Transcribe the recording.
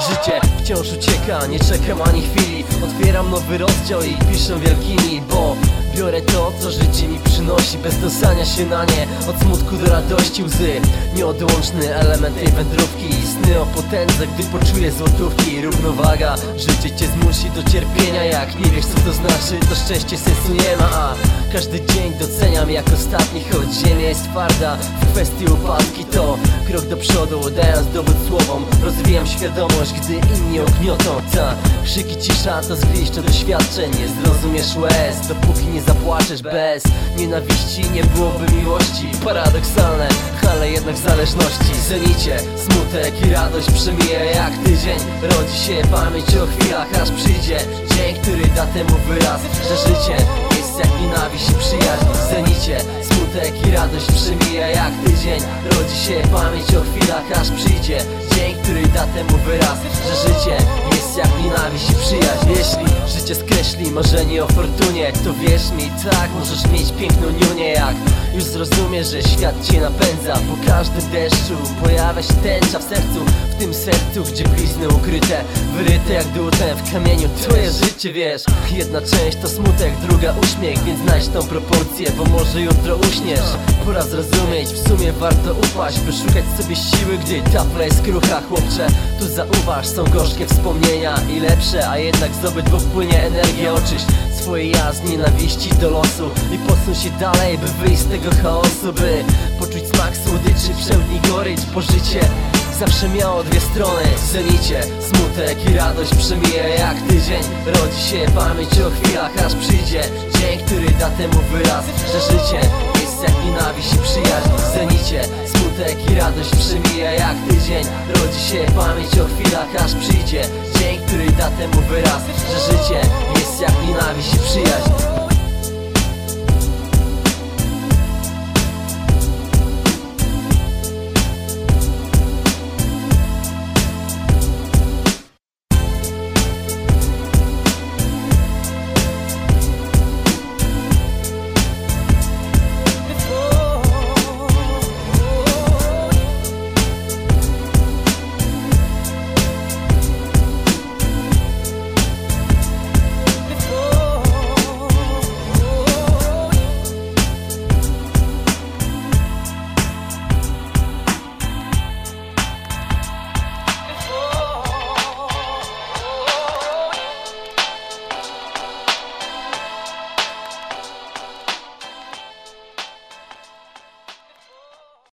Życie wciąż ucieka, nie czekam ani chwili. Otwieram nowy rozdział i piszę wielkimi, bo biorę to, co życie mi przynosi, bez dosania się na nie. Od smutku do radości łzy, nieodłączny element tej wędrówki. Sny o potędze, gdy poczuję złotówki. Równowaga, życie cię zmusi do cierpienia. Jak nie wiesz, co to znaczy, to szczęście sensu nie ma. A każdy dzień doceniam jak ostatni, choć ziemia jest twarda. W kwestii upadki to krok do przodu, dając dowód słowom. Rozwijam świadomość, gdy inni ogniotą. Ta krzyki, cisza to zgliszcza doświadczeń. Nie zrozumiesz łez, dopóki nie zapłaczesz. Bez nienawiści nie byłoby miłości. Paradoksalne, ale jednak zależności. W zenicie smutek i radość przemija jak tydzień. Rodzi się pamięć o chwilach, aż przyjdzie dzień, który da temu wyraz, że życie jest jak nienawiść i przyjaźń. W zenicie smutek i radość przemija jak tydzień. Rodzi się pamięć o chwilach, aż przyjdzie dzień, który da temu wyraz, że życie jest jak nienawiść i przyjaźń. Jeśli życie skreśli marzenie o fortunie, to wierz mi, tak, możesz mieć piękną niunię. Jak już zrozumiesz, że świat cię napędza, po każdym deszczu pojawia się tęcza w sercu. W tym sercu, gdzie blizny ukryte, wyryte jak dłutem w kamieniu. Twoje życie, wiesz, jedna część to smutek, druga uśmiech, więc znajdź tą proporcję, bo może jutro uśniesz. Pora zrozumieć, w sumie warto upaść, by szukać sobie siły, gdy tafla jest krucha. Chłopcze, tu zauważ, są gorzkie wspomnienia i lepsze, a jednak z obydwu płynie energia. Oczyść swoje ja z nienawiści do losu i posuń się dalej, by wyjść z tego chaosu, by poczuć smak słodyczy, przełknij gorycz, bo życie zawsze miało dwie strony. W zenicie smutek i radość przemija jak tydzień. Rodzi się pamięć o chwilach, aż przyjdzie dzień, który da temu wyraz, że życie jest jak nienawiść i przyjaźń. W zenicie smutek i radość przemija jak tydzień. Rodzi się pamięć o chwilach, aż przyjdzie dzień, który da temu wyraz, że życie jest jak nienawiść i przyjaźń.